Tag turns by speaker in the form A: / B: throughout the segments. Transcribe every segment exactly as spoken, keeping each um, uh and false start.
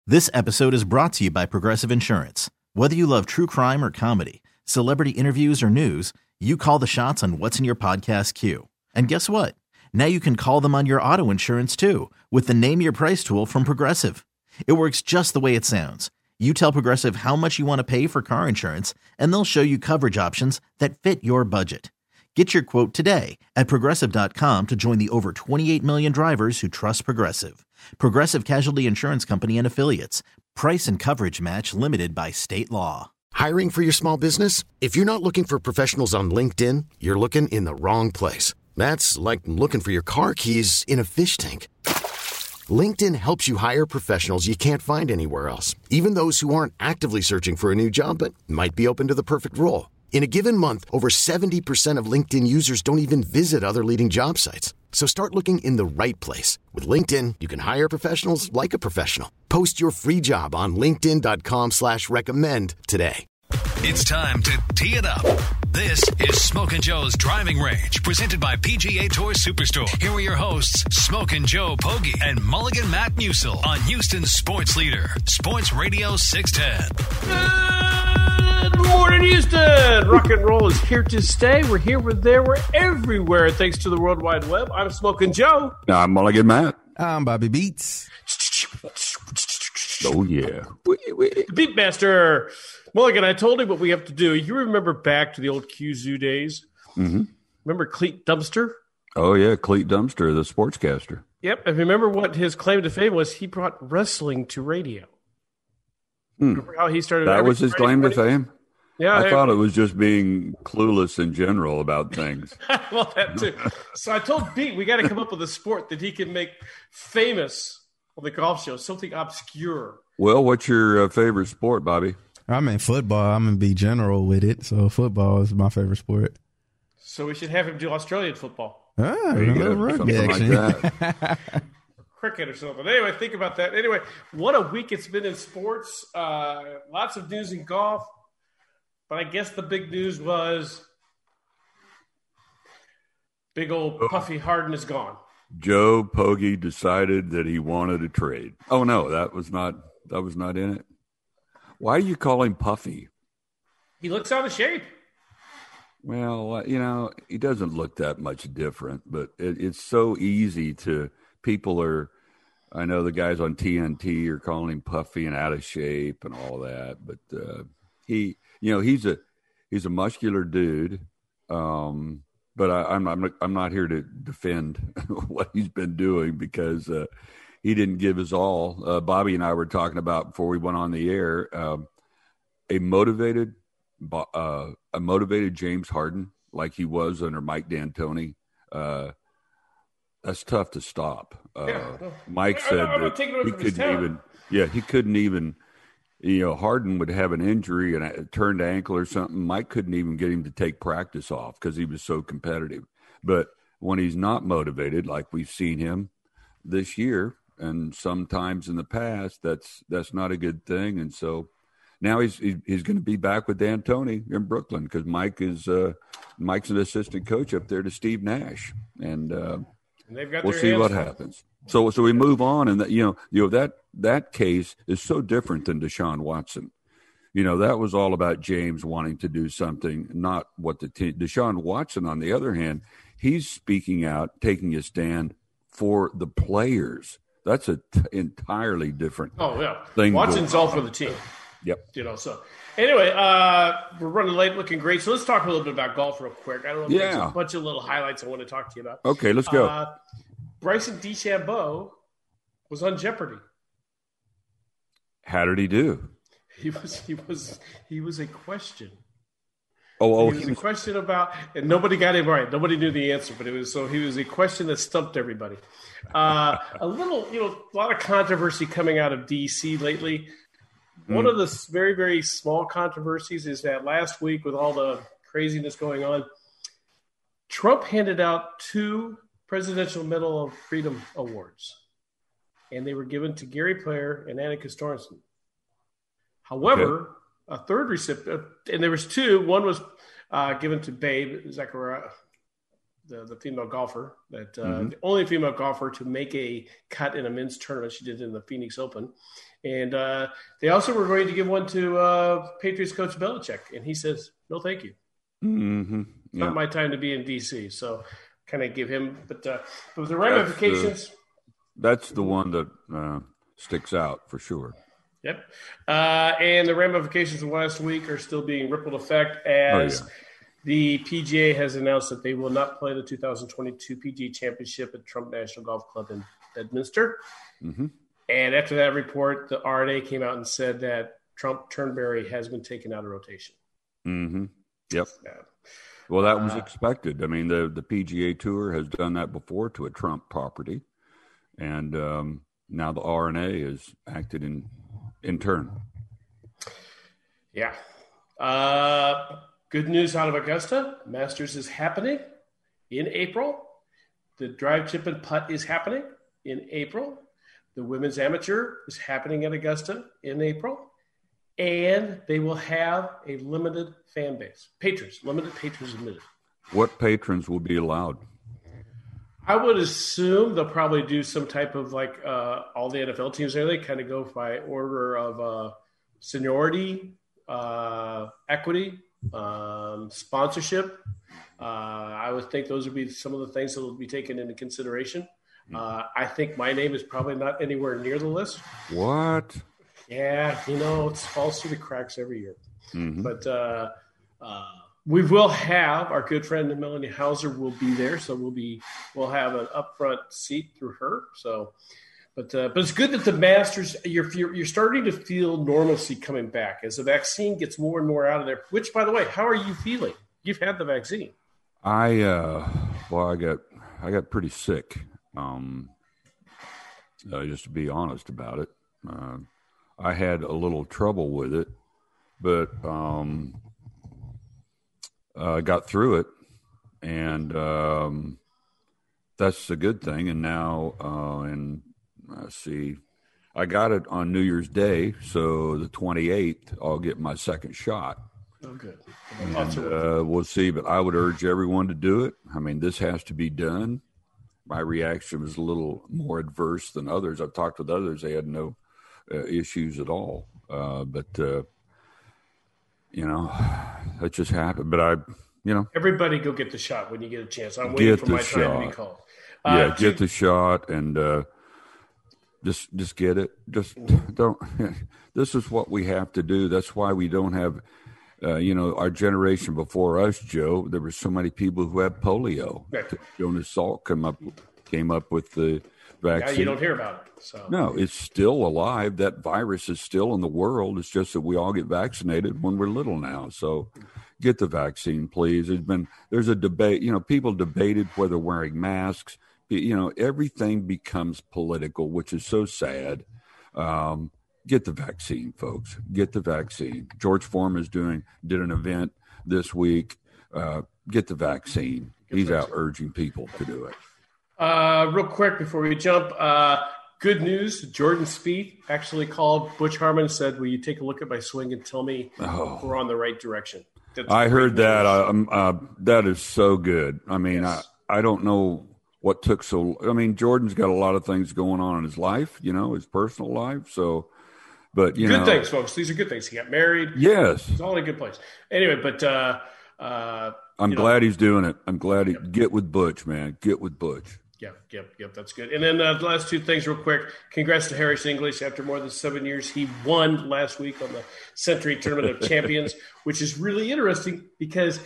A: This episode is brought to you by Progressive Insurance. Whether you love true crime or comedy, celebrity interviews or news, you call the shots on what's in your podcast queue. And guess what? Now you can call them on your auto insurance too with the Name Your Price tool from Progressive. It works just the way it sounds. You tell Progressive how much you want to pay for car insurance, and they'll show you coverage options that fit your budget. Get your quote today at Progressive dot com to join the over twenty-eight million drivers who trust Progressive. Progressive Casualty Insurance Company and Affiliates. Price and coverage match limited by state law.
B: Hiring for your small business? If you're not looking for professionals on LinkedIn, you're looking in the wrong place. That's like looking for your car keys in a fish tank. LinkedIn helps you hire professionals you can't find anywhere else, even those who aren't actively searching for a new job but might be open to the perfect role. In a given month, over seventy percent of LinkedIn users don't even visit other leading job sites. So start looking in the right place. With LinkedIn, you can hire professionals like a professional. Post your free job on linkedin dot com slash recommend today.
C: It's time to tee it up. This is Smokin' Joe's Driving Range, presented by P G A Tour Superstore. Here are your hosts, Smokin' Joe Poggi and Mulligan Matt Musil on Houston's sports leader, Sports Radio six ten.
D: Good morning, Houston. Rock and roll is here to stay. We're here, we're there, we're everywhere, thanks to the World Wide Web. I'm Smokin' Joe.
E: I'm Mulligan Matt.
F: I'm Bobby Beats.
E: Oh, yeah.
D: The Beatmaster. Mulligan, I told him what we have to do. You remember back to the old Q Zoo days?
E: Mm-hmm.
D: Remember Cleet Dumpster?
E: Oh, yeah, Cleet Dumpster, the sportscaster.
D: Yep, and remember what his claim to fame was? He brought wrestling to radio.
E: Hmm.
D: Remember how he started?
E: That was his claim to fame?
D: Yeah.
E: I
D: I,
E: thought it was just being clueless in general about things.
D: Well, that too. So I told Pete, we got to come up with a sport that he can make famous on the golf show, something obscure.
E: Well, what's your uh, favorite sport, Bobby?
F: I'm in football. I'm going to be general with it. So football is my favorite sport.
D: So we should have him do Australian football.
F: Ah,
E: There you go,
F: rugby
E: something
F: action.
E: like that.
D: Cricket or something. Anyway, think about that. Anyway, what a week it's been in sports. Uh, lots of news in golf. But I guess the big news was big old Puffy Harden is gone.
E: Joe Poggi decided that he wanted a trade. Oh, no, that was not that was not in it. Why do you call him Puffy?
D: He looks out of shape.
E: Well, you know, he doesn't look that much different, but it, it's so easy to people are. I know the guys on T N T are calling him Puffy and out of shape and all that, but uh, he, you know, he's a he's a muscular dude. Um, but I, I'm I'm I'm not here to defend what he's been doing because uh, he didn't give his all. Uh, Bobby and I were talking about before we went on the air. Um, a motivated. Uh, a motivated James Harden like he was under Mike D'Antoni, uh, that's tough to stop. Uh,
D: Yeah.
E: Mike
D: I-
E: said
D: I'm
E: that
D: taking it
E: he
D: from his
E: couldn't
D: talent.
E: even, yeah, he couldn't even, you know, Harden would have an injury and a turned ankle or something. Mike couldn't even get him to take practice off because he was so competitive. But when he's not motivated, like we've seen him this year and sometimes in the past, that's that's not a good thing. And so now he's he's going to be back with D'Antoni in Brooklyn because Mike is uh, Mike's an assistant coach up there to Steve Nash, and, uh,
D: And they've got
E: we'll
D: their
E: see
D: hands
E: what
D: full.
E: happens. So so we move on, and that you know you know that that case is so different than Deshaun Watson. You know that was all about James wanting to do something, not what the team. Deshaun Watson, on the other hand, he's speaking out, taking a stand for the players. That's an t- entirely different
D: Oh, yeah.
E: thing.
D: Watson's
E: going
D: all
E: on.
D: for the team.
E: Yep.
D: You know, so anyway, uh, we're running late, looking great. So let's talk a little bit about golf real quick. I don't know if there's
E: Yeah.
D: a bunch of little highlights I want to talk to you about.
E: Okay, let's go.
D: Uh, Bryson DeChambeau was on Jeopardy.
E: How did he do?
D: He was he was he was a question.
E: Oh, oh,
D: he was
E: he
D: a
E: was,
D: question about, and nobody got it right. Nobody knew the answer, but it was so he was a question that stumped everybody. Uh, a little, you know, a lot of controversy coming out of D C lately. One
E: Mm.
D: of the s- very, very small controversies is that last week, with all the craziness going on, Trump handed out two Presidential Medal of Freedom awards, and they were given to Gary Player and Annika Sorensen. However, a third recipient, and there was two. One was uh, given to Babe Zachariah, the, the female golfer, that uh,
E: Mhm.
D: the only female golfer to make a cut in a men's tournament. She did it in the Phoenix Open. And uh, they also were going to give one to uh, Patriots coach Belichick, and he says, no, thank you.
E: Mm-hmm. Yeah.
D: Not my time to be in D C. So kind of give him, but, uh, but the ramifications.
E: That's the, that's the one that uh, sticks out for sure.
D: Yep. Uh, and the ramifications of last week are still being rippled effect as oh, yeah. the P G A has announced that they will not play the two thousand twenty-two P G A Championship at Trump National Golf Club in Bedminster. Mm-hmm. And after that report, the R N A came out and said that Trump Turnberry has been taken out of rotation.
E: Mm-hmm. Yep. Yeah. Well, that was uh, expected. I mean, the, the P G A Tour has done that before to a Trump property. And um, now the R N A has acted in, in turn.
D: Yeah. Uh, good news out of Augusta. Masters is happening in April. The drive, chip, and putt is happening in April. The women's amateur is happening at Augusta in April. And they will have a limited fan base. Patrons, limited patrons admitted.
E: What patrons will be allowed?
D: I would assume they'll probably do some type of like uh, all the N F L teams there. They kind of go by order of uh, seniority, uh, equity, um, sponsorship. Uh, I would think those would be some of the things that will be taken into consideration. Uh, I think my name is probably not anywhere near the list.
E: What?
D: Yeah, you know, it falls through the cracks every year. Mm-hmm. But uh, uh, we will have our good friend Melanie Hauser will be there, so we'll be we'll have an upfront seat through her. So, but uh, but it's good that the Masters you're, you're you're starting to feel normalcy coming back as the vaccine gets more and more out of there. Which, by the way, how are you feeling? You've had the vaccine.
E: I uh, well, I got I got pretty sick. Um, uh, just to be honest about it. Uh, I had a little trouble with it, but um, I uh, got through it, and um, that's a good thing. And now, uh, and let's see, I got it on New Year's Day, so the twenty-eighth, I'll get my second shot.
D: Oh, good.
E: And, uh, we'll see, but I would urge everyone to do it. I mean, this has to be done. My reaction was a little more adverse than others. I've talked with others; they had no Uh, issues at all, uh, but uh, you know that just happened. But I, you know,
D: everybody go get the shot when you get a chance. I'm waiting for my
E: shot.
D: time to be called. Uh,
E: yeah, get the shot and uh, just just get it. Just don't. This is what we have to do. That's why we don't have, uh, you know, our generation before us, Joe. There were so many people who had polio.
D: Right.
E: Jonas Salk came up came up with the vaccine.
D: Now you don't hear about it. So.
E: No, it's still alive. That virus is still in the world. It's just that we all get vaccinated when we're little now. So get the vaccine, please. There's been, there's a debate, you know, people debated whether wearing masks, you know, everything becomes political, which is so sad. Um, get the vaccine, folks. Get the vaccine. George Foreman is doing, did an event this week. Uh, get the vaccine. Get He's vaccine. out urging people to do it.
D: Uh, real quick before we jump, uh, good news. Jordan Spieth actually called Butch Harmon and said, will you take a look at my swing and tell me oh. if we're on the right direction? That's
E: I heard that. Uh, uh, that is so good. I mean, yes. I, I don't know what took so – I mean, Jordan's got a lot of things going on in his life, you know, his personal life. So, but, you
D: good
E: know.
D: Good things, folks. These are good things. He got married.
E: Yes.
D: It's all in a good place. Anyway, but uh, – uh,
E: I'm glad know. he's doing it. I'm glad he yep. – get with Butch, man. Get with Butch.
D: Yep, yep, yep. That's good. And then uh, the last two things real quick. Congrats to Harris English. After more than seven years, he won last week on the Century Tournament of Champions, which is really interesting because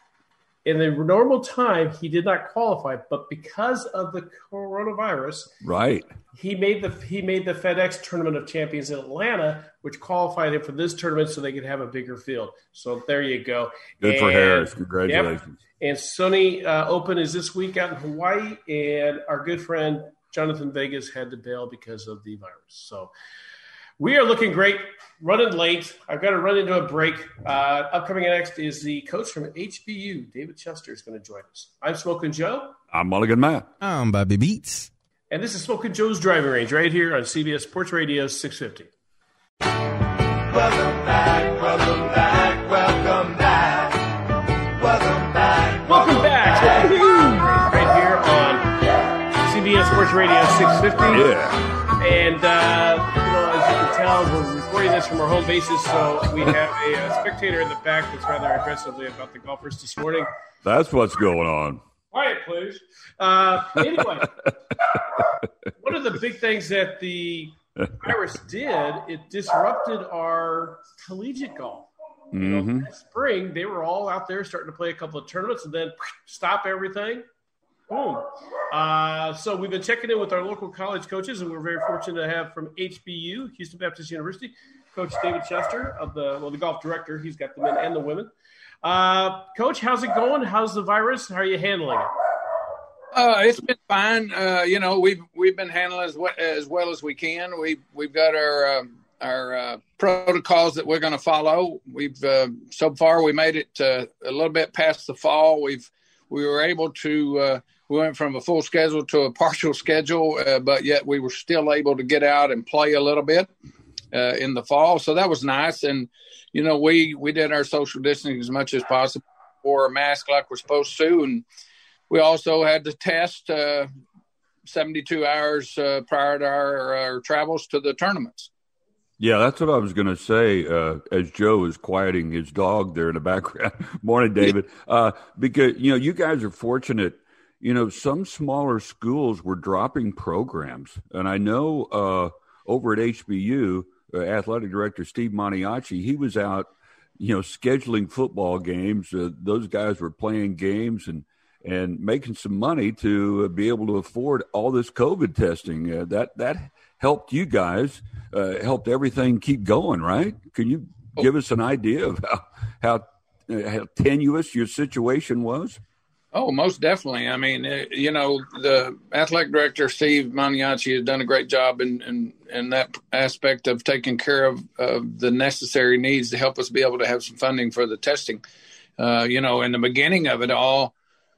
D: in the normal time, he did not qualify. But because of the coronavirus,
E: right,
D: he made the he made the FedEx Tournament of Champions in Atlanta, which qualified him for this tournament so they could have a bigger field. So there you go.
E: Good
D: and,
E: for Harris. Congratulations.
D: Yep. And Sony uh, Open is this week out in Hawaii, and our good friend Jonathan Vegas had to bail because of the virus. So we are looking great, running late. I've got to run into a break. Uh, upcoming next is the coach from H B U, David Chester, is going to join us. I'm Smokin' Joe.
E: I'm Mulligan Matt.
F: I'm Bobby Beats.
D: And this is Smokin' Joe's Driving Range right here on C B S Sports Radio six fifty.
G: Welcome back, welcome back, welcome back. Welcome back.
D: Welcome back. Right here on C B S Sports Radio six fifty.
E: Yeah.
D: And, uh, you know, as you can tell, know, we're recording this from our home bases, so we have a, a spectator in the back that's rather aggressively about the golfers this morning.
E: That's what's going on.
D: Quiet, please. Uh, anyway, one of the big things that the virus did, it disrupted our collegiate golf. You know,
E: Mm-hmm.
D: that spring, they were all out there starting to play a couple of tournaments and then stop everything. Boom. Uh, so we've been checking in with our local college coaches, and we're very fortunate to have from H B U, Houston Baptist University, Coach David Chester of the well, the golf director. He's got the men and the women. Uh, Coach, how's it going? How's the virus? How are you handling it?
H: Uh, it's been fine. Uh, you know, we've we've been handling as well, as well as we can. We we've got our um, our uh, protocols that we're going to follow. We've uh, so far we made it uh, a little bit past the fall. We've we were able to uh, we went from a full schedule to a partial schedule, uh, but yet we were still able to get out and play a little bit uh, in the fall. So that was nice. And you know, we we did our social distancing as much as possible, wore a mask like we're supposed to, and we also had to test uh, seventy-two hours uh, prior to our, our travels to the tournaments.
E: Yeah, that's what I was going to say uh, as Joe is quieting his dog there in the background. Morning, David. Uh, because, you know, you guys are fortunate. You know, some smaller schools were dropping programs. And I know uh, over at H B U, uh, athletic director Steve Maniaci, he was out, you know, scheduling football games. Uh, those guys were playing games and and making some money to be able to afford all this COVID testing. Uh, that that helped you guys, uh, helped everything keep going, right? Can you give us an idea of how how, uh, how tenuous your situation was?
H: Oh, most definitely. I mean, uh, you know, the athletic director, Steve Maniaci, has done a great job in, in, in that aspect of taking care of, of the necessary needs to help us be able to have some funding for the testing. Uh, you know, in the beginning of it all,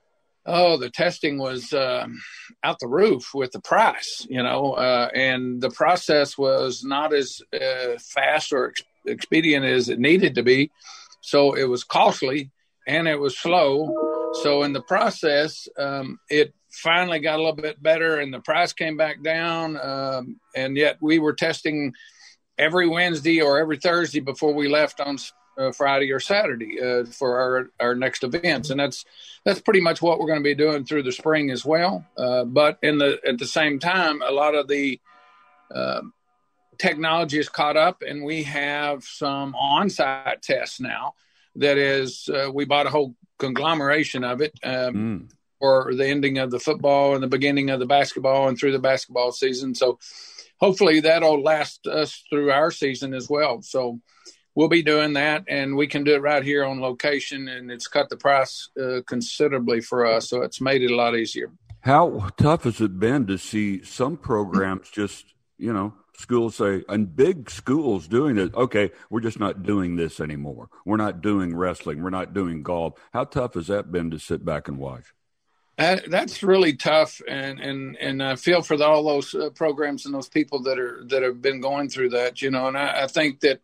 H: Oh, the testing was uh, out the roof with the price, you know, uh, and the process was not as uh, fast or ex- expedient as it needed to be. So it was costly and it was slow. So in the process, um, it finally got a little bit better and the price came back down. Um, and yet we were testing every Wednesday or every Thursday before we left on Uh, Friday or Saturday uh, for our, our next events. And that's that's pretty much what we're going to be doing through the spring as well. Uh, but in the at the same time, a lot of the uh, technology is caught up and we have some on-site tests now. That is, uh, we bought a whole conglomeration of it um, mm. for the ending of the football and the beginning of the basketball and through the basketball season. So hopefully that'll last us through our season as well. So we'll be doing that, and we can do it right here on location, and it's cut the price uh, considerably for us, so it's made it a lot easier.
E: How tough has it been to see some programs just, you know, schools say, and big schools doing it, okay, we're just not doing this anymore. We're not doing wrestling. We're not doing golf. How tough has that been to sit back and watch?
H: Uh, that's really tough, and and and I feel for the, all those uh, programs and those people that are that have been going through that, you know, and I, I think that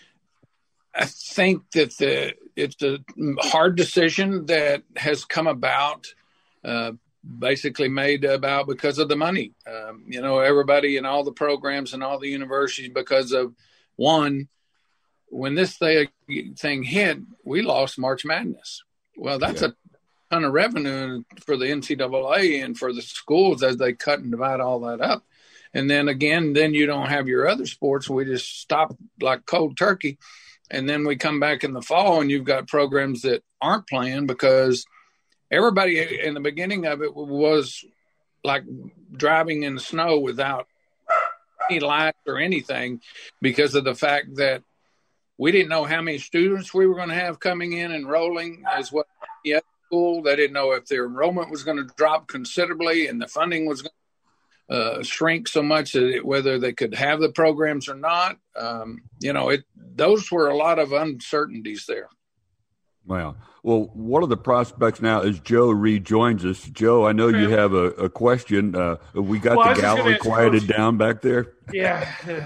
H: I think that the, it's a hard decision that has come about, uh, basically made about because of the money. Um, you know, everybody in all the programs and all the universities, because of one, when this thing, thing hit, we lost March Madness. Well, that's yeah. a ton of revenue for the N C double A and for the schools as they cut and divide all that up. And then again, then you don't have your other sports. We just stop like cold turkey. And then we come back in the fall and you've got programs that aren't playing because everybody in the beginning of it was like driving in the snow without any lights or anything because of the fact that we didn't know how many students we were going to have coming in and enrolling as well. At school, they didn't know if their enrollment was going to drop considerably and the funding was going to Uh, shrink so much that it, whether they could have the programs or not. Um, you know, it those were a lot of uncertainties there.
E: Wow. Well, one of the prospects now is Joe rejoins us. Joe, I know you have a, a question. Uh, we got well, the gallery quieted Coach. down back there.
D: Yeah.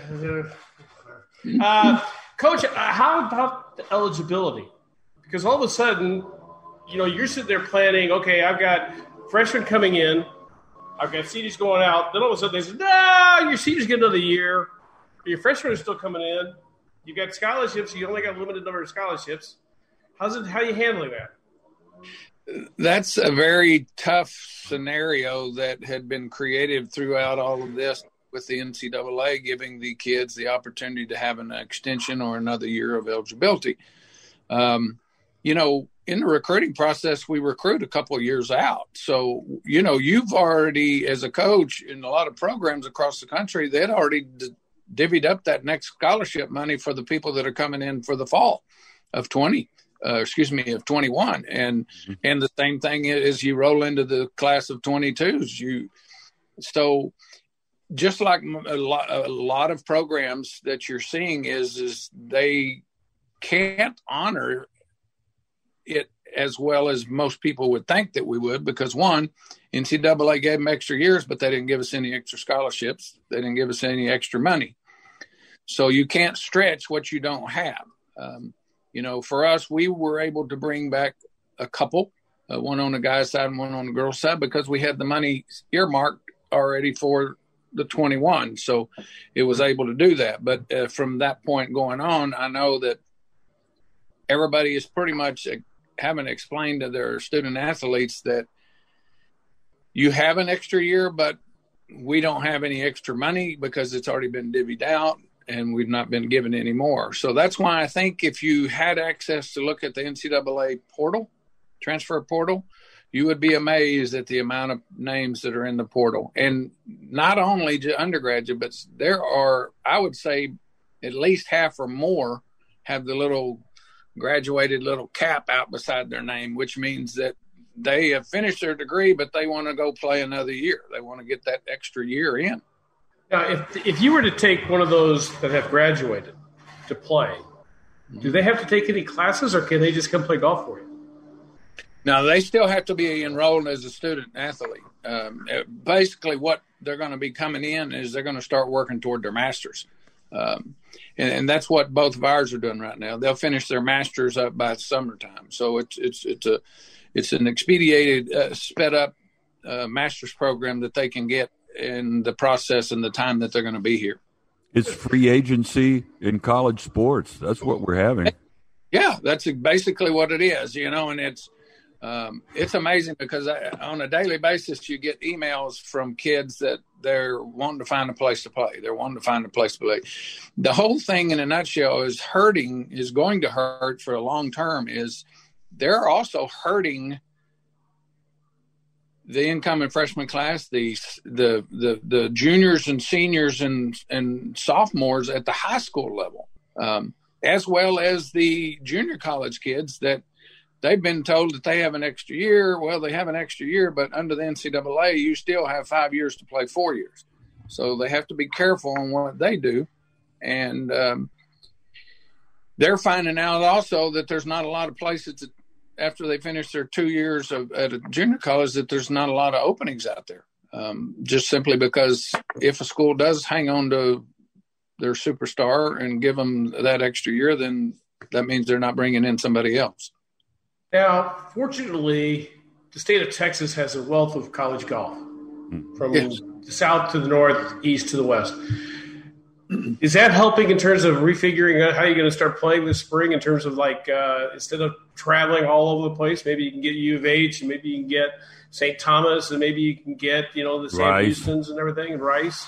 D: uh, Coach, how about the eligibility? Because all of a sudden, you know, you're sitting there planning, okay, I've got freshmen coming in, I've got seniors going out. Then all of a sudden they say, no, your seniors get another year. your freshmen are still coming in. You got scholarships. You only got a limited number of scholarships. How's it? How are you handling that?
H: That's a very tough scenario that had been created throughout all of this, with the N C double A giving the kids the opportunity to have an extension or another year of eligibility. Um, you know, in the recruiting process, we recruit a couple of years out. So, you know, you've already, as a coach in a lot of programs across the country, they'd already d- divvied up that next scholarship money for the people that are coming in for the fall of twenty, uh, excuse me, of twenty-one. And, mm-hmm. and the same thing is you roll into the class of twenty-twos. You, so just like a lot, a lot of programs that you're seeing is, is they can't honor it as well as most people would think that we would, because one, N C double A gave them extra years, but they didn't give us any extra scholarships. They didn't give us any extra money. So you can't stretch what you don't have. Um, you know, for us, we were able to bring back a couple, uh, one on the guy's side and one on the girl's side, because we had the money earmarked already for the twenty-one. So it was able to do that. But uh, from that point going on, I know that everybody is pretty much uh, having explained to their student athletes that you have an extra year, but we don't have any extra money because it's already been divvied out and we've not been given any more. So that's why I think if you had access to look at the N C double A portal, transfer portal, you would be amazed at the amount of names that are in the portal. And not only undergraduate, but there are, I would say, at least half or more have the little graduated little cap out beside their name, which means that they have finished their degree, but they want to go play another year. They want to get that extra year in.
D: Now, if if you were to take one of those that have graduated to play, do they have to take any classes, or can they just come play golf for you?
H: Now, they still have to be enrolled as a student athlete. Um, basically, what they're going to be coming in is they're going to start working toward their masters. Um, and, and that's what both of ours are doing right now. They'll finish their masters up by summertime. So it's it's it's a it's an expedited, uh, sped up uh, master's program that they can get in the process and the time that they're going to be here.
E: It's free agency in college sports. That's what we're having.
H: Yeah, that's basically what it is, you know, and it's um, it's amazing because I, on a daily basis you get emails from kids that they're wanting to find a place to play. They're wanting to find a place to play. The whole thing in a nutshell is hurting, is going to hurt for a long term, is they're also hurting the incoming freshman class, the the the, the juniors and seniors and, and sophomores at the high school level, um, as well as the junior college kids that they've been told that they have an extra year. Well, they have an extra year, but under the N C double A, you still have five years to play four years. So they have to be careful on what they do. And um, they're finding out also that there's not a lot of places that, after they finish their two years of, at a junior college, that there's not a lot of openings out there, um, just simply because if a school does hang on to their superstar and give them that extra year, then that means they're not bringing in somebody else.
D: Now, fortunately, the state of Texas has a wealth of college golf from yes. the south to the north, east to the west. Is that helping in terms of refiguring out how you're going to start playing this spring, in terms of like uh, instead of traveling all over the place, maybe you can get U of H and maybe you can get Saint Thomas and maybe you can get, you know, the Sam Houstons and everything, and Rice?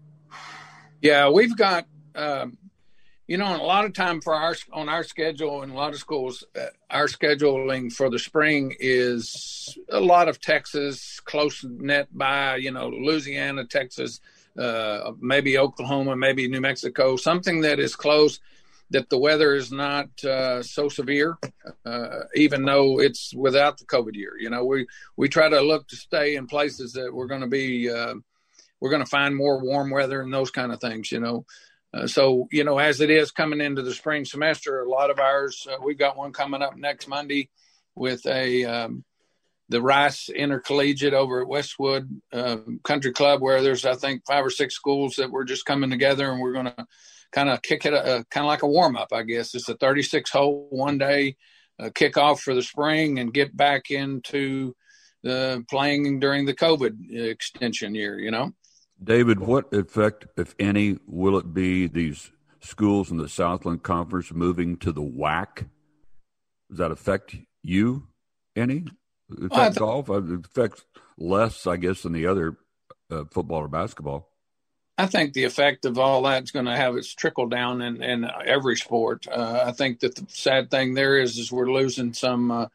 H: Yeah, we've got, um, you know, a lot of time for our on our schedule in a lot of schools, uh, our scheduling for the spring is a lot of Texas, close knit by, you know, Louisiana, Texas, uh, maybe Oklahoma, maybe New Mexico, something that is close, that the weather is not uh, so severe, uh, even though it's without the COVID year. You know, we, we try to look to stay in places that we're going to be, uh, we're going to find more warm weather and those kind of things, you know. Uh, so, you know, as it is coming into the spring semester, a lot of ours, uh, we've got one coming up next Monday with a um, the Rice Intercollegiate over at Westwood uh, Country Club, where there's, I think, five or six schools that we're just coming together, and we're going to kind of kick it, uh, kind of like a warm-up, I guess. It's a thirty-six hole, one-day uh, kickoff for the spring and get back into the playing during the COVID extension year, you know.
E: David, what effect, if any, will it be these schools in the Southland Conference moving to the W A C? Does that affect you any? Affect
H: Well, th-
E: golf? It affects less, I guess, than the other uh, football or basketball.
H: I think the effect of all that's going to have its trickle down in, in every sport. Uh, I think that the sad thing there is, is we're losing some uh,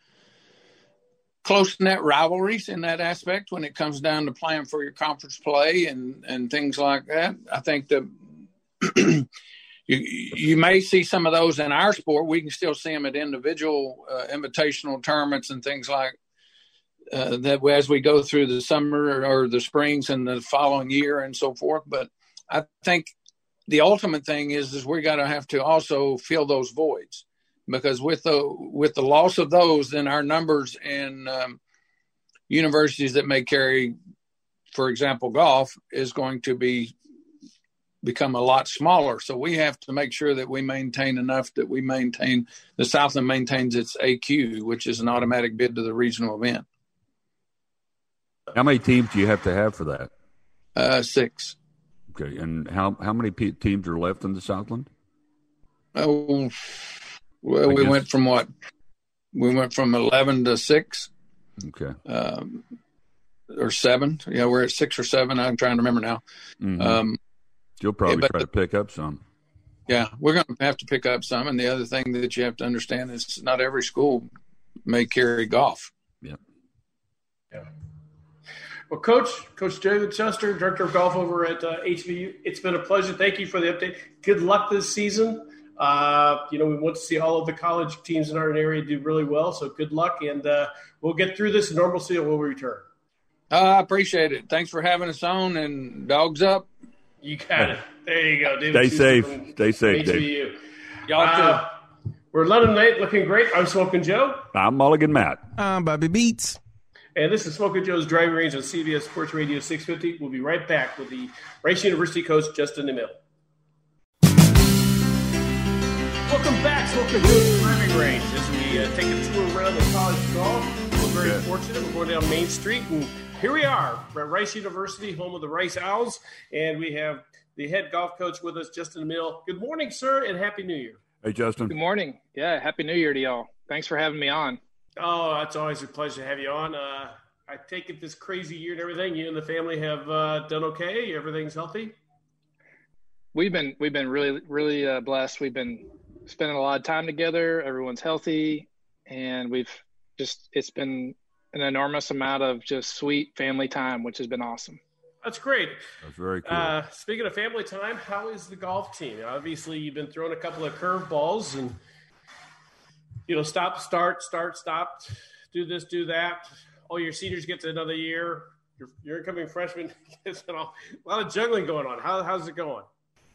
H: close net rivalries in that aspect when it comes down to playing for your conference play and, and things like that. I think that you, you may see some of those in our sport. We can still see them at individual uh, invitational tournaments and things like Uh, that as we go through the summer or the springs and the following year and so forth. But I think the ultimate thing is, is we got to have to also fill those voids, because with the, with the loss of those, then our numbers in um, universities that may carry, for example, golf is going to be become a lot smaller. So we have to make sure that we maintain enough that we maintain the Southland maintains its A Q, which is an automatic bid to the regional event.
E: How many teams do you have to have for that?
H: Uh, six.
E: Okay, and how how many pe- teams are left in the Southland?
H: Oh, well,
E: I
H: we
E: guess-
H: went from what? We went from eleven to six,
E: Okay.
H: um, or seven. Yeah, we're at six or seven. I'm trying to remember now.
E: Mhm.
H: Um,
E: You'll probably
H: yeah, but-
E: try to pick up some.
H: yeah, we're going to have to pick up some. And the other thing that you have to understand is not every school may carry golf.
E: Yeah.
D: Yeah. Well, Coach, Coach David Chester, Director of Golf over at uh, H B U, it's been a pleasure. Thank you for the update. Good luck this season. Uh, you know, we want to see all of the college teams in our area do really well, so good luck, and uh, we'll get through this. Normalcy will return.
H: Uh, I appreciate it. Thanks for having us on, and dogs up.
D: You got it. There you go, David.
E: Stay
D: Sousa
E: safe.
D: from
E: Stay safe,
D: H B U.
E: Dave.
H: Y'all
D: Uh, we're London Night, looking great. I'm Smoking Joe.
E: I'm Mulligan Matt.
F: I'm Bobby Beats.
D: And this is Smoking Joe's Driving Range on C B S Sports Radio six fifty. We'll be right back with the Rice University coach, Justin DeMille. Welcome back, Smoking Joe's Driving Range. As we uh, take a tour around the college golf, we're very
E: Good.
D: fortunate. We're going down Main Street, and here we are at Rice University, home of the Rice Owls, and we have the head golf coach with us, Justin DeMille. Good morning, sir, and Happy New Year.
E: Hey, Justin.
I: Good morning. Yeah, Happy New Year to y'all. Thanks for having me on.
D: Oh, it's always a pleasure to have you on. Uh, I take it this crazy year and everything, you and the family have uh, done okay? Everything's healthy?
I: We've been we've been really really uh, blessed. We've been spending a lot of time together. Everyone's healthy, and we've just it's been an enormous amount of just sweet family time, which has been awesome.
D: That's great.
E: That's very cool.
D: Uh, speaking of family time, how is the golf team? Obviously, you've been throwing a couple of curveballs and, you know, stop, start, start, stop, do this, do that. All your seniors get to another year. Your, your incoming freshman gets a lot of juggling going on. How, how's it going?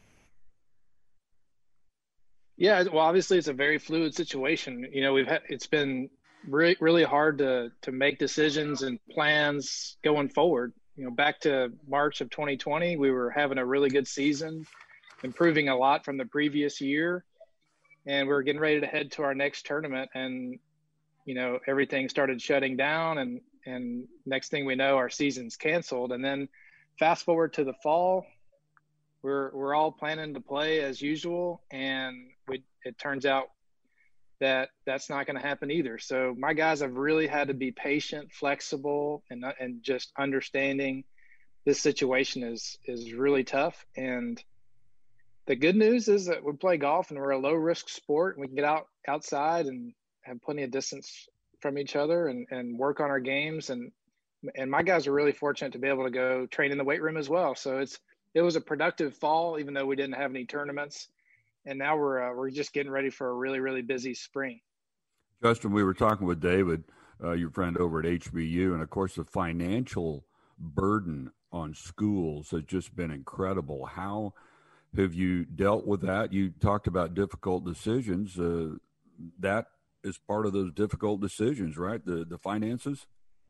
I: Yeah, well, obviously it's a very fluid situation. You know, we've had it's been really really hard to to make decisions and plans going forward. You know, back to March of twenty twenty, we were having a really good season, improving a lot from the previous year, and we were getting ready to head to our next tournament, and you know, everything started shutting down, and and next thing we know, our season's canceled. And then fast forward to the fall, we're we're all planning to play as usual, and we it turns out that that's not going to happen either. So my guys have really had to be patient, flexible, and and just understanding this situation is is really tough. And the good news is that we play golf and we're a low risk sport, and we can get out outside and have plenty of distance from each other and, and work on our games. And and my guys are really fortunate to be able to go train in the weight room as well. So it's it was a productive fall, even though we didn't have any tournaments. And now we're uh, we're just getting ready for a really, really busy spring.
E: Justin, we were talking with David, uh, your friend over at H B U, and of course the financial burden on schools has just been incredible. How have you dealt with that? You talked about difficult decisions. Uh, that is part of those difficult decisions, right? The the finances?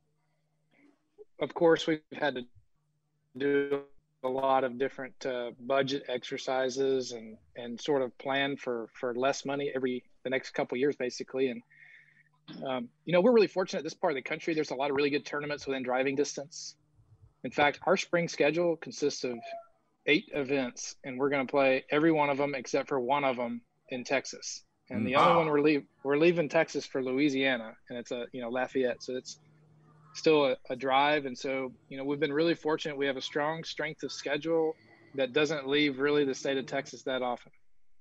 I: Of course, we've had to do a lot of different uh, budget exercises and, and sort of plan for, for less money every the next couple of years, basically. And, um, you know, we're really fortunate this part of the country. There's a lot of really good tournaments within driving distance. In fact, our spring schedule consists of eight events, and we're going to play every one of them except for one of them in Texas. And the wow. only one we're leave we're leaving Texas for Louisiana, and it's a you know Lafayette, so it's still a, a drive. And so you know we've been really fortunate. We have a strong strength of schedule that doesn't leave really the state of Texas that often.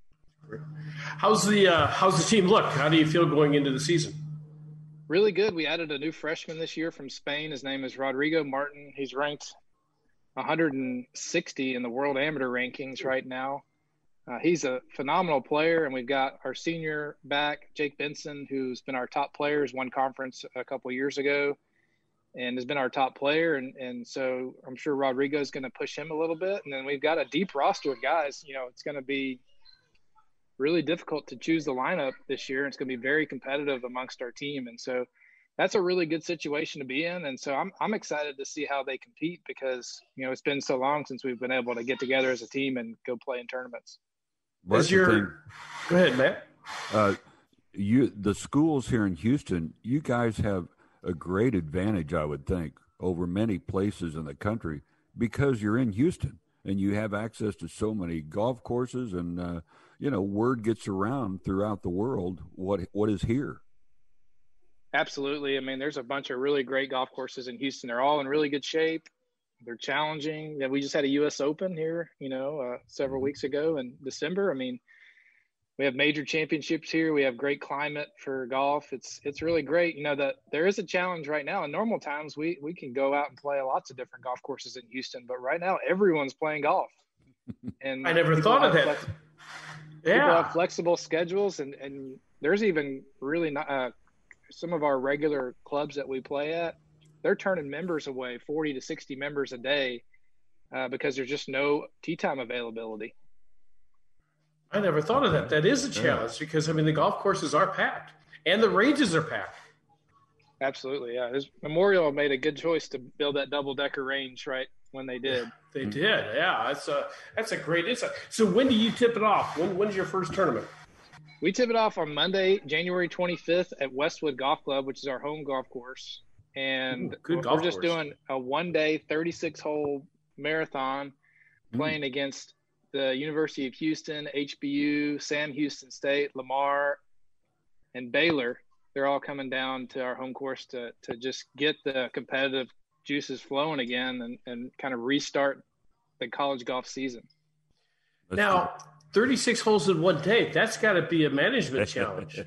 D: How's the uh, how's the team look? How do you feel going into the season?
I: Really good. We added a new freshman this year from Spain. His name is Rodrigo Martin. He's ranked one hundred sixty in the world amateur rankings right now. Uh, he's a phenomenal player, and we've got our senior back, Jake Benson, who's been our top player, has won conference a couple of years ago and has been our top player. And, and so I'm sure Rodrigo is going to push him a little bit. And then we've got a deep roster of guys. You know, it's going to be really difficult to choose the lineup this year. It's going to be very competitive amongst our team. And so that's a really good situation to be in. And so I'm I'm excited to see how they compete because, you know, it's been so long since we've been able to get together as a team and go play in tournaments.
E: What's your thing?
D: Go ahead, Matt.
E: Uh, you the schools here in Houston, you guys have a great advantage, I would think, over many places in the country because you're in Houston and you have access to so many golf courses and uh, you know, word gets around throughout the world what what is here.
I: Absolutely. I mean, there's a bunch of really great golf courses in Houston. They're all in really good shape. They're challenging. Yeah, we just had a U S Open here, you know, uh, several weeks ago in December. I mean, we have major championships here. We have great climate for golf. It's it's really great. You know, that there is a challenge right now. In normal times, we we can go out and play lots of different golf courses in Houston, but right now everyone's playing golf. And
D: I never thought of that.
I: Flex-
D: yeah.
I: People have flexible schedules, and, and there's even really not uh, some of our regular clubs that we play at, they're turning members away, forty to sixty members a day, uh, because there's just no tee time availability.
D: I never thought of that. That is a challenge because, I mean, the golf courses are packed and the ranges are packed.
I: Absolutely, yeah. His Memorial made a good choice to build that double-decker range right when they did.
D: They did, yeah. That's a, that's a great insight. So when do you tip it off? When When's your first tournament?
I: We tip it off on Monday, January twenty-fifth at Westwood Golf Club, which is our home golf course. And
D: Ooh,
I: we're
D: golf
I: just
D: course.
I: doing a one-day, thirty-six hole marathon playing mm. against the University of Houston, H B U, Sam Houston State, Lamar, and Baylor. They're all coming down to our home course to to just get the competitive juices flowing again and, and kind of restart the college golf season.
D: Now, thirty-six holes in one day, that's got to be a management challenge.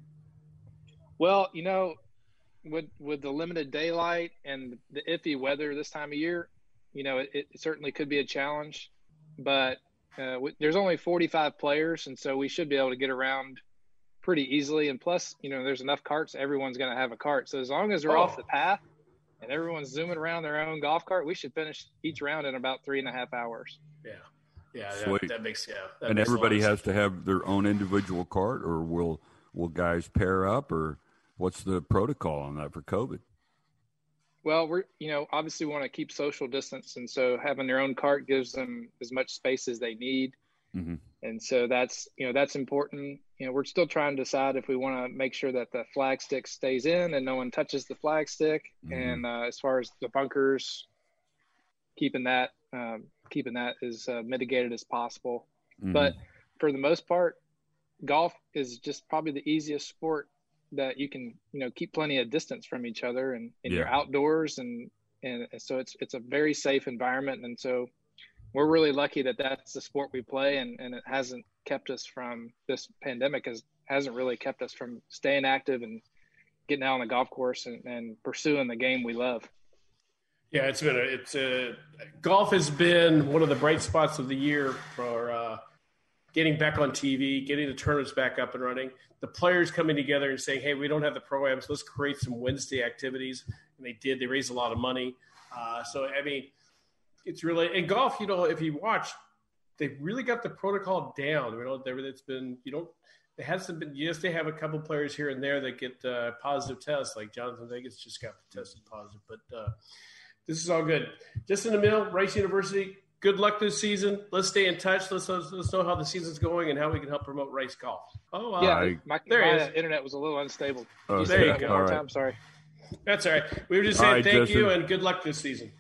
I: Well, you know, with with the limited daylight and the iffy weather this time of year, you know, it, it certainly could be a challenge. But uh, w- there's only forty-five players, and so we should be able to get around pretty easily. And plus, you know, there's enough carts. Everyone's going to have a cart. So as long as we're
D: oh.
I: off the path and everyone's zooming around their own golf cart, we should finish each round in about three and a half hours.
D: Yeah. Yeah,
E: Sweet.
D: that, that makes yeah. That
E: and
D: makes
E: everybody
D: has
E: to to have their own individual cart, or will will guys pair up, or what's the protocol on that for COVID?
I: Well, we're you know obviously we want to keep social distance, and so having their own cart gives them as much space as they need,
E: mm-hmm.
I: and so that's you know that's important. You know, we're still trying to decide if we want to make sure that the flag stick stays in and no one touches the flag stick, mm-hmm. and uh, as far as the bunkers, keeping that. Um, keeping that as uh, mitigated as possible.
E: Mm-hmm.
I: But for the most part, golf is just probably the easiest sport that you can, you know, keep plenty of distance from each other and, and
E: yeah.
I: you're outdoors. And, and so it's, it's a very safe environment. And so we're really lucky that that's the sport we play. And, and it hasn't kept us from this pandemic has, hasn't really kept us from staying active and getting out on the golf course and, and pursuing the game we love.
D: Yeah, it's been a, it's a golf has been one of the bright spots of the year for uh, getting back on T V, getting the tournaments back up and running. The players coming together and saying, "Hey, we don't have the programs. Let's create some Wednesday activities." And they did. They raised a lot of money. Uh, so I mean, it's really in golf. You know, if you watch, they really got the protocol down. You know, there it's been you don't. It hasn't been. Yes, they have a couple players here and there that get uh, positive tests, like Jonathan Vegas just got tested positive, but. Uh, This is all good. Justin DeMille, Rice University, good luck this season. Let's stay in touch. Let's, let's, let's know how the season's going and how we can help promote Rice golf. Oh, uh,
I: yeah. My,
D: there
I: my
D: he is.
I: internet was a little unstable.
E: Oh,
I: you
D: there
I: say
D: you
I: that
D: go.
I: one more
E: All right.
I: time? Sorry.
D: That's all right. We were just saying
E: right,
D: thank
E: Justin.
D: you and good luck this season.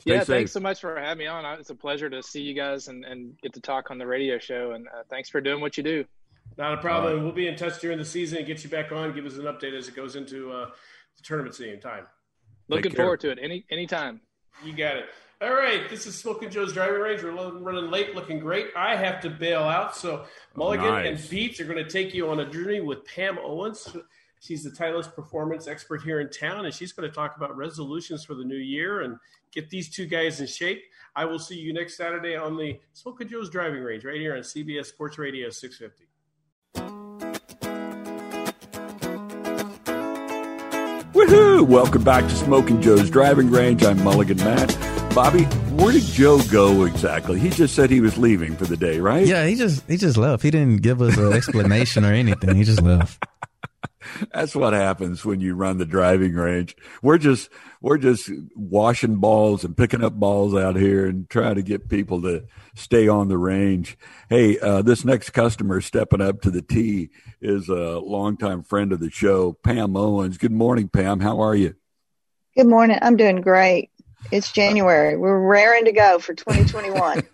I: yeah,
E: safe.
I: Thanks so much for having me on. It's a pleasure to see you guys and, and get to talk on the radio show. And uh, thanks for doing what you do.
D: Not a problem. Right. We'll be in touch during the season and get you back on. Give us an update as it goes into uh, the tournament season time.
I: Looking forward to it. Any anytime.
D: You got it. All right. This is Smoking Joe's Driving Range. We're running late, looking great. I have to bail out. So Mulligan nice. and Beats are going to take you on a journey with Pam Owens. She's the Titleist performance expert here in town, and she's going to talk about resolutions for the new year and get these two guys in shape. I will see you next Saturday on the Smoking Joe's Driving Range right here on C B S Sports Radio six fifty.
E: Woohoo! Welcome back to Smoking Joe's Driving Range. I'm Mulligan Matt. Bobby, where did Joe go exactly? He just said he was leaving for the day, right?
F: Yeah, he just he just left. He didn't give us an explanation or anything. He just left.
E: That's what happens when you run the driving range. We're just we're just washing balls and picking up balls out here and trying to get people to stay on the range. Hey, uh, this next customer stepping up to the tee is a longtime friend of the show, Pam Owens. Good morning, Pam. How are you?
J: Good morning. I'm doing great. It's January. We're raring to go for twenty twenty-one.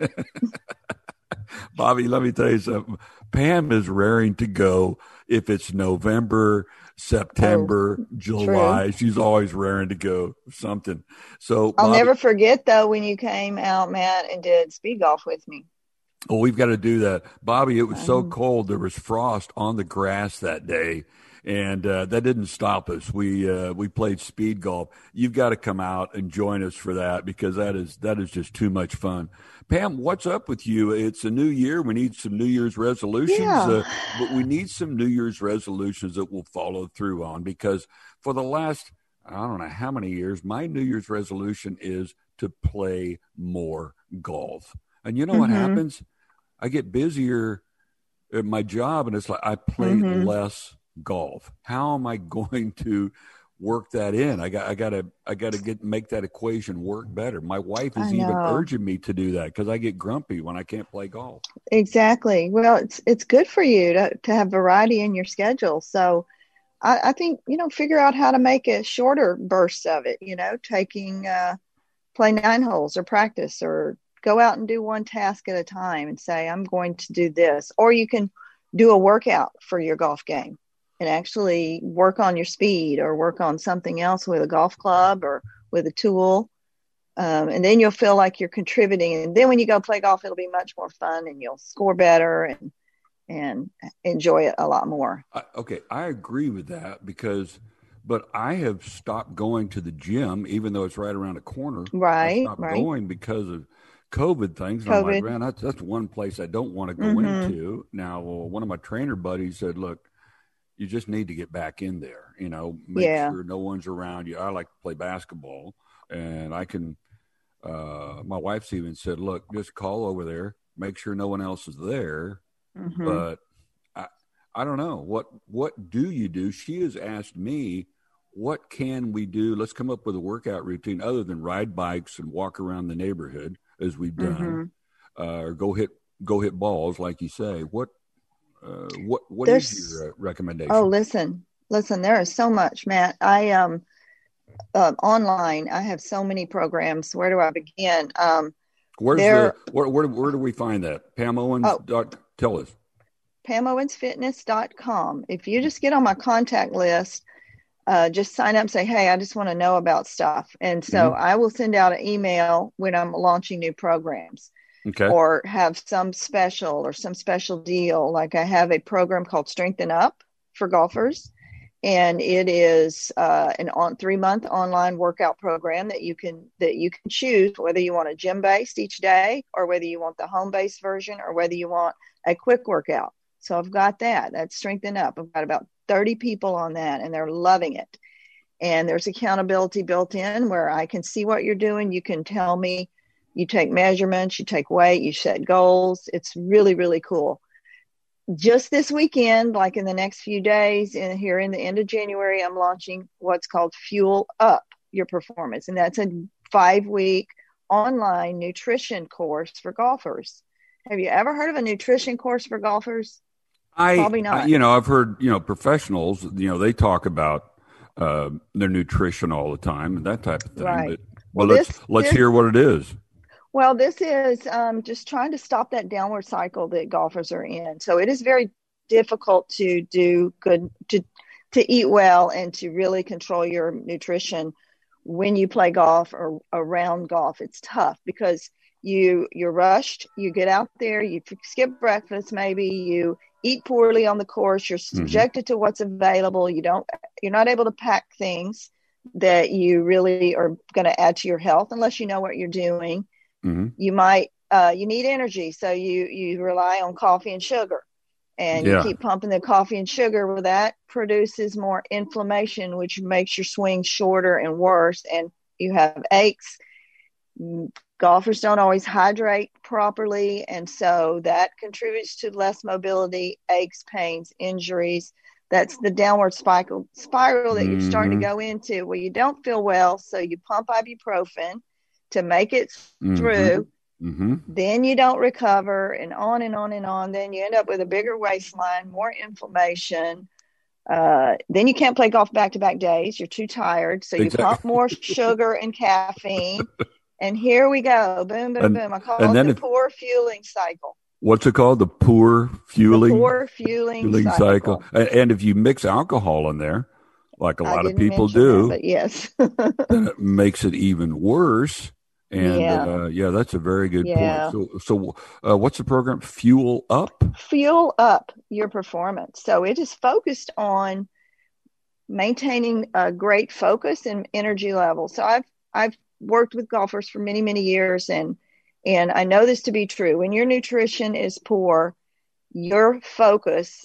E: Bobby, let me tell you something. Pam is raring to go if it's November, September, oh, July. True. She's always raring to go something. So
J: I'll
E: Bobby,
J: never forget, though, when you came out, Matt, and did speed golf with me.
E: Oh, we've got to do that. Bobby, it was so cold. There was frost on the grass that day, and uh, that didn't stop us. We uh, we played speed golf. You've got to come out and join us for that because that is that is just too much fun. Pam, what's up with you? It's a new year. We need some New Year's resolutions,
J: yeah.
E: uh, but we need some New Year's resolutions that we'll follow through on because for the last, I don't know how many years, my New Year's resolution is to play more golf. And you know mm-hmm. what happens? I get busier at my job, and it's like I play mm-hmm. less golf. How am I going to work that in? I got, I got to, I got to get make that equation work better. My wife is even urging me to do that because I get grumpy when I can't play golf.
J: Exactly. Well, it's it's good for you to to have variety in your schedule. So, I, I think you know, figure out how to make a shorter bursts of it. You know, taking uh, play nine holes or practice or go out and do one task at a time and say, I'm going to do this. Or you can do a workout for your golf game and actually work on your speed or work on something else with a golf club or with a tool. Um, and then you'll feel like you're contributing. And then when you go play golf, it'll be much more fun and you'll score better and and enjoy it a lot more.
E: I, okay, I agree with that because but I have stopped going to the gym, even though it's right around the corner.
J: Right,
E: I stopped
J: right.
E: going because of COVID things. And
J: COVID.
E: I'm like, man, that's, that's one place I don't want to go
J: Mm-hmm.
E: into. Now, well, one of my trainer buddies said, look, you just need to get back in there, you know, make
J: Yeah.
E: sure no one's around you. I like to play basketball and I can, uh, my wife's even said, look, just call over there, make sure no one else is there.
J: Mhm.
E: But I, I don't know what, what do you do? She has asked me, what can we do? Let's come up with a workout routine other than ride bikes and walk around the neighborhood as we've done,
J: Mhm.
E: uh, or go hit, go hit balls. Like you say, what, uh, what, what
J: There's-
E: is your uh, recommendation?
J: Oh, listen, listen, there is so much, Matt. I, um, uh, online, I have so many programs. Where do I begin? Um,
E: Where's
J: there-
E: the, where, where, where do we find that? Pam Owens.
J: Oh.
E: Dot, tell us.
J: pam owens fitness dot com. If you just get on my contact list, uh, just sign up and say, hey, I just want to know about stuff. And so
E: Mm-hmm.
J: I will send out an email when I'm launching new programs
E: Okay.
J: or have some special or some special deal. Like I have a program called Strengthen Up for golfers. And it is uh, an on three month online workout program that you can that you can choose whether you want a gym based each day or whether you want the home based version or whether you want a quick workout. So I've got that. That's Strengthen Up. I've got about thirty people on that and they're loving it. And there's accountability built in where I can see what you're doing. You can tell me, you take measurements, you take weight, you set goals. It's really, really cool. Just this weekend, like in the next few days, and here in the end of January, I'm launching what's called Fuel Up Your Performance. And that's a five week online nutrition course for golfers. Have you ever heard of a nutrition course for golfers?
E: I,
J: Probably not.
E: I- you know, I've heard, you know, professionals, you know, they talk about uh, their nutrition all the time and that type of thing.
J: Right.
E: But Well,
J: Well,
E: let's
J: this-
E: let's
J: this-
E: hear what it is.
J: Well, this is um, just trying to stop that downward cycle that golfers are in. So it is very difficult to do good, to to eat well and to really control your nutrition when you play golf or around golf. It's tough because you you're rushed. You get out there, you skip breakfast, maybe you eat poorly on the course. You're subjected mm-hmm. to what's available. You don't. You're not able to pack things that you really are going to add to your health unless you know what you're doing. Mm-hmm. You might, uh, you need energy. So you, you rely on coffee and sugar and yeah. you keep pumping the coffee and sugar. Well, that produces more inflammation, which makes your swing shorter and worse. And you have aches. Golfers don't always hydrate properly. And so that contributes to less mobility, aches, pains, injuries. That's the downward spiral, spiral that you're starting mm-hmm. to go into where you don't feel well. So you pump ibuprofen to make it through. Mm-hmm. Then you don't recover, and on and on and on. Then you end up with a bigger waistline, more inflammation. Uh, then you can't play golf back-to-back days. You're too tired. So you exactly. pump more sugar and caffeine. And here we go. Boom, boom, and, boom. I call it the if, poor fueling cycle.
E: What's it called? The poor fueling?
J: The poor fueling, fueling cycle. cycle.
E: And, and if you mix alcohol in there, like a lot
J: I
E: of people do,
J: that, but yes.
E: then it makes it even worse. And yeah, uh, yeah that's a very good yeah. point. So, so uh, what's the program? Fuel Up?
J: Fuel Up your performance. So it is focused on maintaining a great focus and energy level. So I've I've worked with golfers for many, many years, and and I know this to be true. When your nutrition is poor, your focus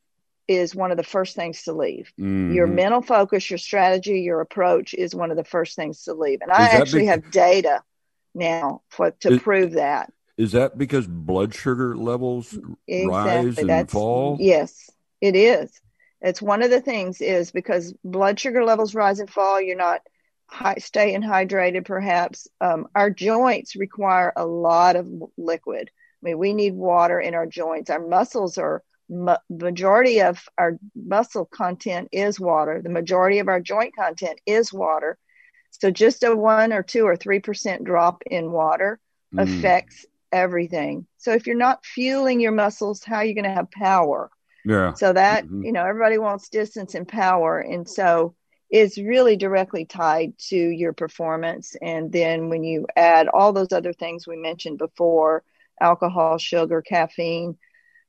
J: is one of the first things to leave. Mm-hmm. Your mental focus, your strategy, your approach is one of the first things to leave. And I actually be- have data now for to is, prove that.
E: Is that because blood sugar levels exactly. rise and
J: That's,
E: fall?
J: Yes, it is. It's one of the things is because blood sugar levels rise and fall. You're not high, staying hydrated, perhaps. Um, our joints require a lot of liquid. I mean, we need water in our joints. Our muscles are, ma- majority of our muscle content is water. The majority of our joint content is water. So just a one or two or three percent drop in water mm. affects everything. So if you're not fueling your muscles, how are you going to have power?
E: Yeah.
J: So that, mm-hmm. you know, everybody wants distance and power. And so it's really directly tied to your performance. And then when you add all those other things we mentioned before, alcohol, sugar, caffeine,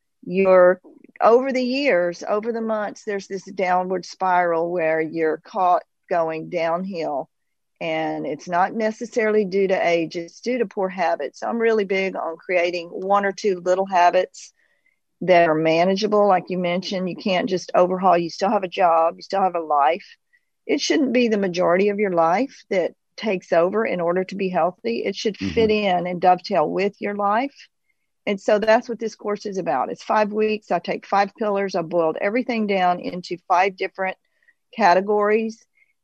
J: you're over the years, over the months, there's this downward spiral where you're caught going downhill. And it's not necessarily due to age, it's due to poor habits. I'm really big on creating one or two little habits that are manageable. Like you mentioned, you can't just overhaul. You still have a job, you still have a life. It shouldn't be the majority of your life that takes over in order to be healthy. It should mm-hmm. fit in and dovetail with your life. And so that's what this course is about. It's five weeks. I take five pillars. I boiled everything down into five different categories.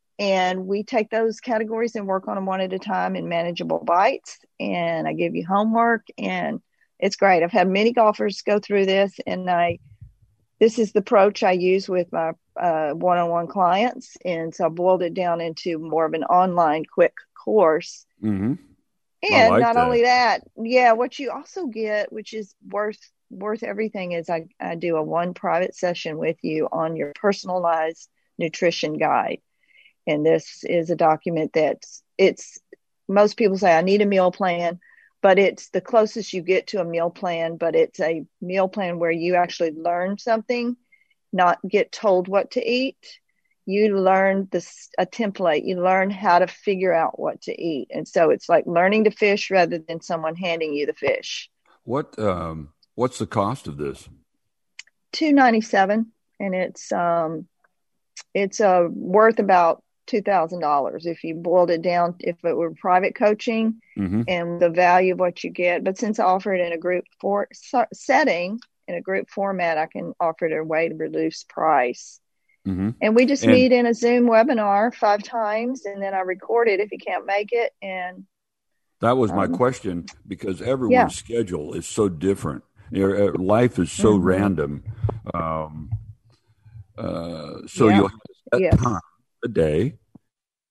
J: And we take those categories and work on them one at a time in manageable bites. And I give you homework, and it's great. I've had many golfers go through this, and I, this is the approach I use with my uh, one-on-one clients. And so I boiled it down into more of an online quick course.
E: Mm-hmm.
J: And
E: like
J: not
E: that.
J: only that, yeah, what you also get, which is worth worth everything, is I, I do a one private session with you on your personalized nutrition guide. And this is a document that's, it's, most people say, I need a meal plan, but it's the closest you get to a meal plan, but it's a meal plan where you actually learn something, not get told what to eat. You learn this, a template, you learn how to figure out what to eat. And so it's like learning to fish rather than someone handing you the fish.
E: What, um, what's the cost of this?
J: two ninety-seven, and it's, um, it's, uh, worth about two thousand dollars if you boiled it down, if it were private coaching mm-hmm. and the value of what you get. But since I offer it in a group for setting, in a group format, I can offer it at a way to reduce price. Mm-hmm. And we just and, meet in a Zoom webinar five times, and then I record it if you can't make it. And
E: that was my
J: um,
E: question, because everyone's
J: yeah.
E: schedule is so different. Your life is so mm-hmm. random. Um, uh, so
J: yeah.
E: you'll have that
J: yes.
E: time a day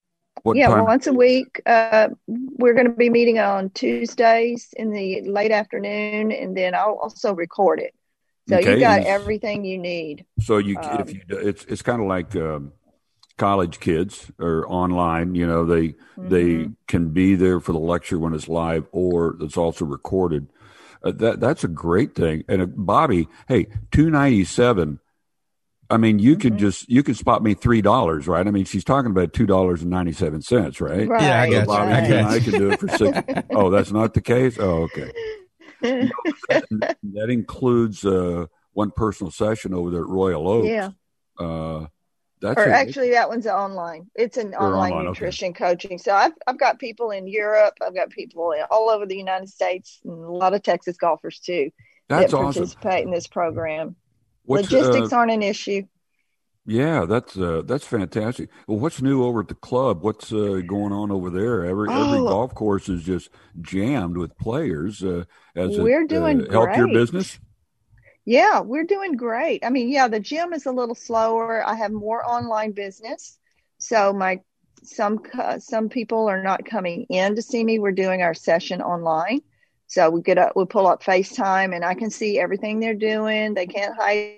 E: What
J: yeah,
E: time?
J: once a week. Uh, we're going to be meeting on Tuesdays in the late afternoon, and then I'll also record it. So
E: Okay,
J: you've got
E: is-
J: everything you need.
E: So you,
J: Um,
E: if you, it's it's kind of like um, college kids or online. You know, they they
J: Mhm.
E: can be there for the lecture when it's live, or it's also recorded. Uh, that that's a great thing. And uh, Bobby, hey, two ninety seven. I mean, you can
J: Mhm.
E: just you can spot me three dollars, right? I mean, she's talking about two dollars and ninety seven cents, right?
J: Right,
F: Yeah, I got you.
E: Bobby,
F: I
J: right.
E: you and
F: got
E: I
F: you.
E: can do it for six. Oh, that's not the case. Oh, okay. You know, that, that includes uh, one personal session over there at Royal Oaks.
J: Yeah.
E: Uh, that's
J: Or
E: a-
J: actually, that one's online. It's an
E: Or
J: online,
E: online, okay.
J: nutrition coaching. So I've I've got people in Europe. I've got people in, all over the United States, and a lot of Texas golfers too
E: that's
J: that
E: awesome.
J: participate in this program.
E: What's,
J: Logistics
E: uh,
J: aren't an issue.
E: yeah, that's uh, that's fantastic. Well, what's new over at the club? What's uh, going on over there? Every every
J: Oh.
E: golf course is just jammed with players. Uh, as
J: We're
E: it,
J: doing
E: uh, helped your
J: great.
E: business.
J: Yeah, we're doing great. I mean, yeah, the gym is a little slower. I have more online business, so my some cu- some people are not coming in to see me. We're doing our session online, so we get up, we pull up FaceTime, and I can see everything they're doing. They can't hide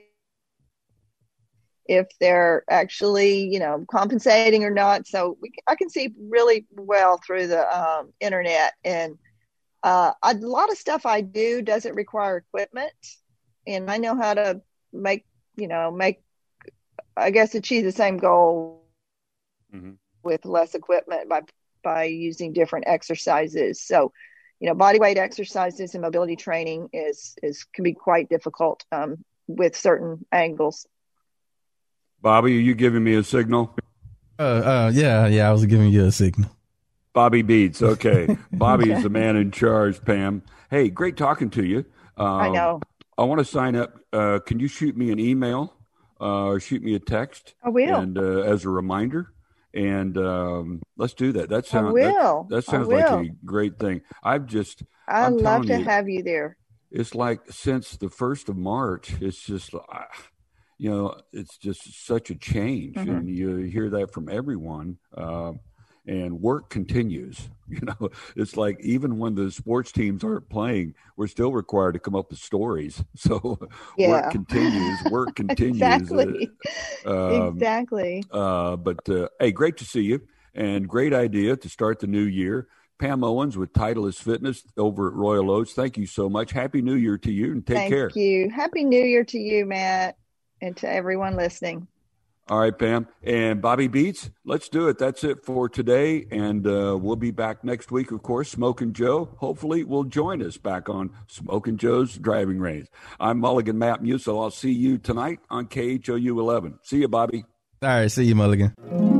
J: if they're actually, you know, compensating or not. So we, I can see really well through the um, internet, and uh, a lot of stuff I do doesn't require equipment. And I know how to make, you know, make, I guess, achieve the same goal
E: Mm-hmm.
J: with less equipment by by using different exercises. So, you know, body weight exercises and mobility training is is can be quite difficult um, with certain angles.
E: Bobby, are you giving me a signal?
F: Uh, uh, yeah, yeah. I was giving you a signal.
E: Bobby Beats. Okay, Bobby is the man in charge. Pam, hey, great talking to you. Um,
J: I know.
E: I want to sign up. Uh, can you shoot me an email uh, or shoot me a text?
J: I will.
E: And uh, as a reminder, and um, let's do that. That
J: I
E: sounds.
J: will.
E: That, that
J: I
E: sounds like
J: will.
E: a great thing. I've just.
J: I
E: I'm
J: love
E: telling
J: to
E: you,
J: have you there.
E: It's like since the first of March, it's just, uh, you know, it's just such a change,
J: Mhm.
E: and you hear that from everyone. Uh, and work continues. You know, it's like even when the sports teams aren't playing, we're still required to come up with stories. So
J: Yeah.
E: work continues. Work continues.
J: Exactly.
E: Uh, um,
J: Exactly.
E: uh, but uh, hey, great to see you, and great idea to start the new year. Pam Owens with Titleist Fitness over at Royal Oaks. Thank you so much. Happy New Year to you, and take
J: Thank
E: care.
J: you. Happy New Year to you, Matt, and to everyone listening.
E: All right, Pam. And Bobby Beats, let's do it. That's it for today. And uh, we'll be back next week, of course. Smokin' Joe, hopefully, will join us back on Smokin' Joe's Driving Range. I'm Mulligan Matt Musil. I'll see you tonight on K H O U eleven. See you, Bobby.
F: All right, see you, Mulligan.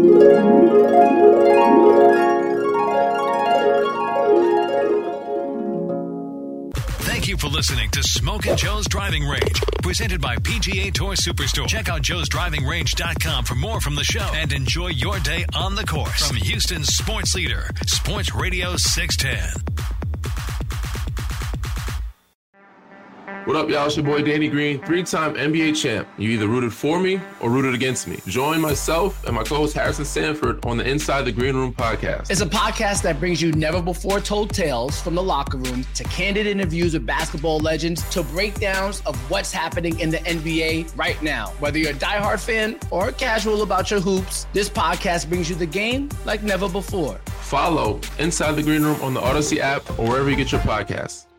C: Thank you for listening to Smokin' Joe's Driving Range, presented by P G A Tour Superstore. Check out joes driving range dot com for more from the show and enjoy your day on the course. From Houston's sports leader, Sports Radio six ten.
K: What up, y'all? It's your boy Danny Green, three-time N B A champ. You either rooted for me or rooted against me. Join myself and my co-host Harrison Sanford on the Inside the Green Room podcast.
L: It's a podcast that brings you never-before-told tales from the locker room to candid interviews with basketball legends to breakdowns of what's happening in the N B A right now. Whether you're a diehard fan or casual about your hoops, this podcast brings you the game like never before.
K: Follow Inside the Green Room on the Odyssey app or wherever you get your podcasts.